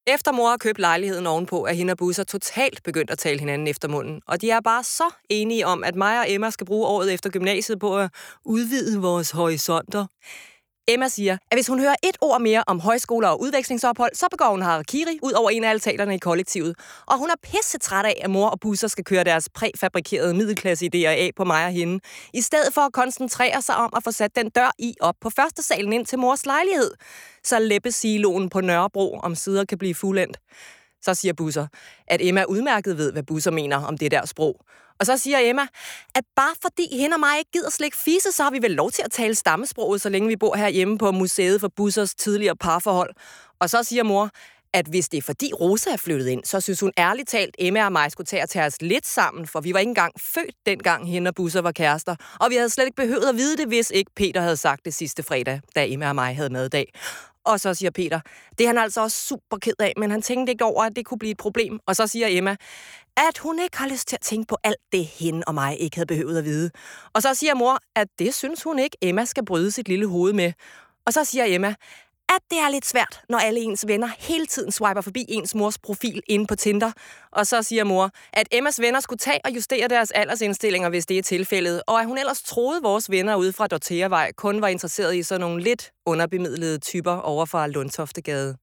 Efter mor har købt lejligheden ovenpå, er hende og Busser totalt begyndt at tale hinanden efter munden. Og de er bare så enige om, at mig og Emma skal bruge året efter gymnasiet på at udvide vores horisonter. Emma siger, at hvis hun hører et ord mere om højskoler og udvekslingsophold, så begår hun harakiri ud over en af altaterne i kollektivet. Og hun er pissetræt af, at mor og Busser skal køre deres præfabrikerede middelklasse-idéer af på mig og hende, i stedet for at koncentrere sig om at få sat den dør i op på første salen ind til mors lejlighed, så læppesiloen på Nørrebro om sider kan blive fuldendt. Så siger Busser, at Emma udmærket ved, hvad Busser mener om det der sprog. Og så siger Emma, at bare fordi hende og mig ikke gider slik fise, så har vi vel lov til at tale stammesproget, så længe vi bor herhjemme på museet for Bussers tidligere parforhold. Og så siger mor, at hvis det er fordi Rosa er flyttet ind, så synes hun ærligt talt, Emma og mig skulle tage os lidt sammen, for vi var ikke engang født dengang hende og Busser var kærester, og vi havde slet ikke behøvet at vide det, hvis ikke Peter havde sagt det sidste fredag, da Emma og mig havde maddag. Og så siger Peter, det er han altså også super ked af, men han tænkte ikke over, at det kunne blive et problem. Og så siger Emma, at hun ikke har lyst til at tænke på alt det, hende og mig ikke havde behøvet at vide. Og så siger mor, at det synes hun ikke, Emma skal bryde sit lille hoved med. Og så siger Emma, at det er lidt svært, når alle ens venner hele tiden swiper forbi ens mors profil inde på Tinder. Og så siger mor, at Emmas venner skulle tage og justere deres aldersindstillinger, hvis det er tilfældet, og at hun ellers troede, vores venner ude fra Dortheavej kun var interesseret i sådan nogle lidt underbemidlede typer over fra Lundtoftegade.